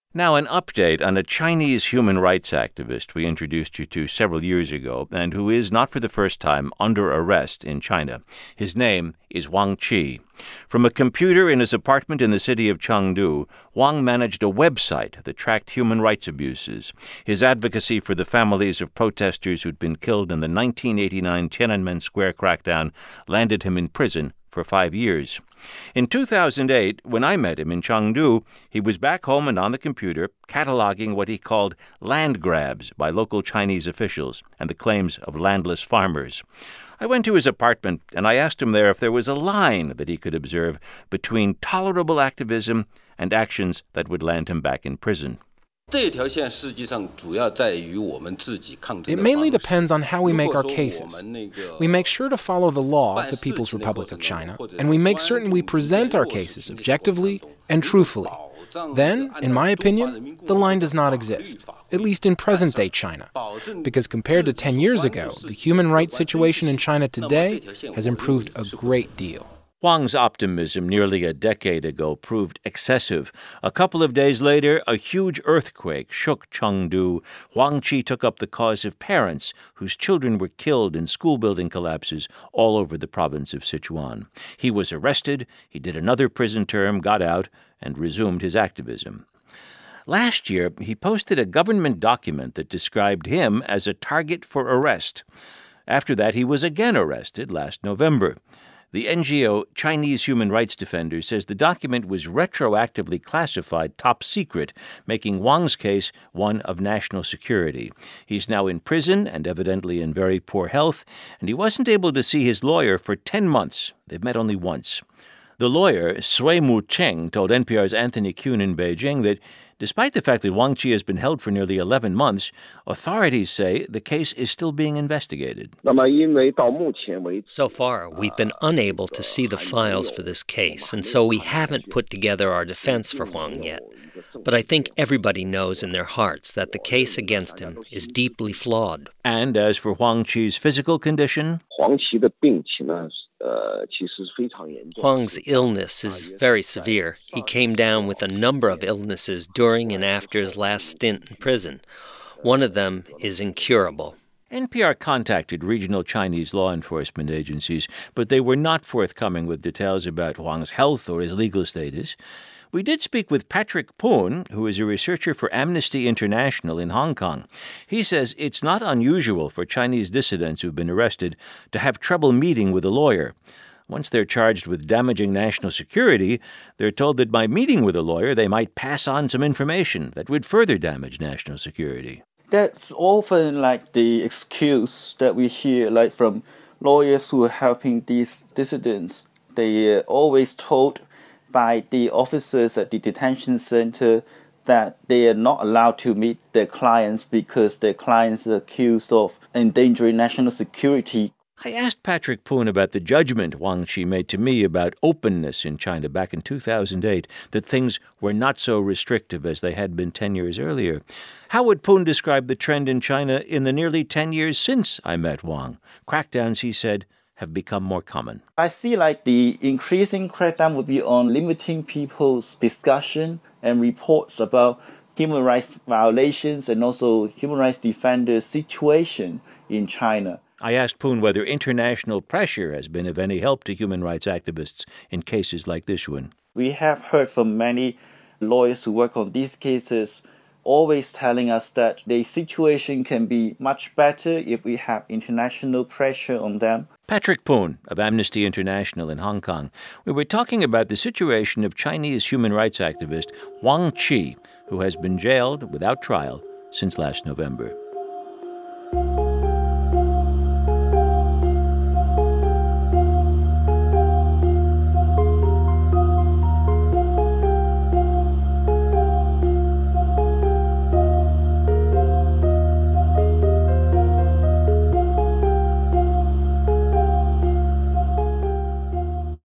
Now, an update on a Chinese human rights activist we introduced you to several years ago and who is, not for the first time, under arrest in China. His name is Wang Qi. From a computer in his apartment in the city of Chengdu, Wang managed a website that tracked human rights abuses. His advocacy for the families of protesters who'd been killed in the 1989 Tiananmen Square crackdown landed him in prison for 5 years. In 2008, when I met him in Chengdu, he was back home and on the computer cataloging what he called land grabs by local Chinese officials and the claims of landless farmers. I went to his apartment and I asked him there if there was a line that he could observe between tolerable activism and actions that would land him back in prison. It mainly depends on how we make our cases. We make sure to follow the law of the People's Republic of China, and we make certain we present our cases objectively and truthfully. Then, in my opinion, the line does not exist, at least in present-day China, because compared to 10 years ago, the human rights situation in China today has improved a great deal. Wang's optimism nearly a decade ago proved excessive. A couple of days later, a huge earthquake shook Chengdu. Wang Qi took up the cause of parents whose children were killed in school building collapses all over the province of Sichuan. He was arrested, he did another prison term, got out, and resumed his activism. Last year, he posted a government document that described him as a target for arrest. After that, he was again arrested last November. The NGO Chinese Human Rights Defenders says the document was retroactively classified top secret, making Wang's case one of national security. He's now in prison and evidently in very poor health, and he wasn't able to see his lawyer for 10 months. They've met only once. The lawyer, Sui Mu-cheng, told NPR's Anthony Kuhn in Beijing that despite the fact that Wang Qi has been held for nearly 11 months, authorities say the case is still being investigated. So far, we've been unable to see the files for this case, and so we haven't put together our defense for Wang yet. But I think everybody knows in their hearts that the case against him is deeply flawed. And as for Wang Qi's physical condition? Huang's illness is very severe. He came down with a number of illnesses during and after his last stint in prison. One of them is incurable. NPR contacted regional Chinese law enforcement agencies, but they were not forthcoming with details about Wang's health or his legal status. We did speak with Patrick Poon, who is a researcher for Amnesty International in Hong Kong. He says it's not unusual for Chinese dissidents who've been arrested to have trouble meeting with a lawyer. Once they're charged with damaging national security, they're told that by meeting with a lawyer, they might pass on some information that would further damage national security. That's often like the excuse that we hear, like from lawyers who are helping these dissidents. They are always told by the officers at the detention center that they are not allowed to meet their clients because their clients are accused of endangering national security. I asked Patrick Poon about the judgment Wang Qi made to me about openness in China back in 2008, that things were not so restrictive as they had been 10 years earlier. How would Poon describe the trend in China in the nearly 10 years since I met Wang? Crackdowns, he said, have become more common. I see like the increasing crackdown would be on limiting people's discussion and reports about human rights violations and also human rights defenders' situation in China. I asked Poon whether international pressure has been of any help to human rights activists in cases like this one. We have heard from many lawyers who work on these cases always telling us that the situation can be much better if we have international pressure on them. Patrick Poon of Amnesty International in Hong Kong. We were talking about the situation of Chinese human rights activist Wang Qi, who has been jailed without trial since last November.